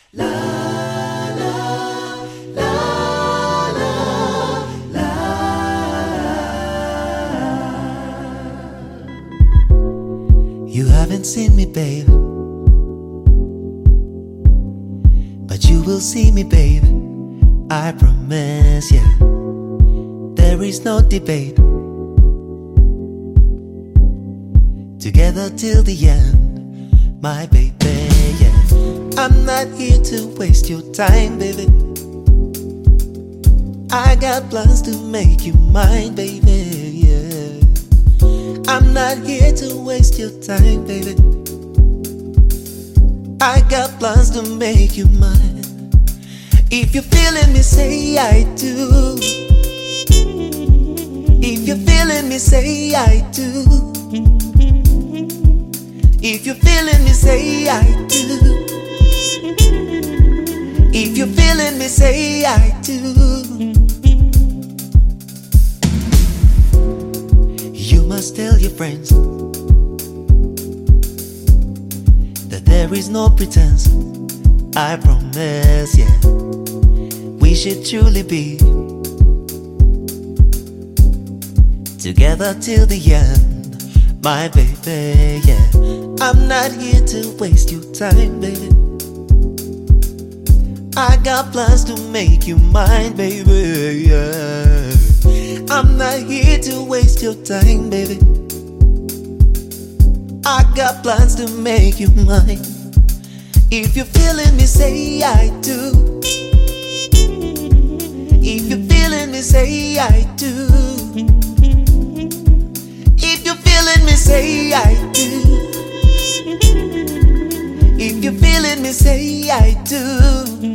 You haven't seen me, babe, but you will see me, babe, I promise, yeah. There is no debate. Together till the end, my baby, yeah. I'm not here to waste your time, baby. I got plans to make you mine, baby, yeah. I'm not here to waste your time, baby. I got plans to make you mine. If you're feeling me, say I do. If you're feeling me, say I do. If you're feeling me, say I do. If you're feeling me, say I do. You must tell your friends that there is no pretense. I promise, yeah. We should truly be together till the end, my baby, yeah. I'm not here to waste your time, baby. I got plans to make you mine, baby, yeah. I'm not here to waste your time, baby. I got plans to make you mine. If you're feeling me, say I do. If you're feeling me, say I do. If you're feeling me, say I do. If you're feeling me, say I do.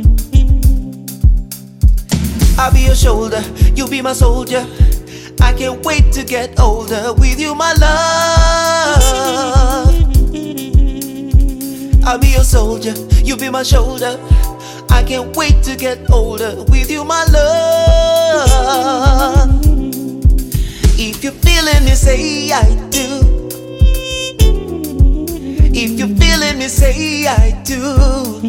I'll be your shoulder, you'll be my soldier. I can't wait to get older with you, my love. I'll be your soldier, you'll be my shoulder. I can't wait to get older with you, my love. If you're feeling me, say I do. If you're feeling me, say I do.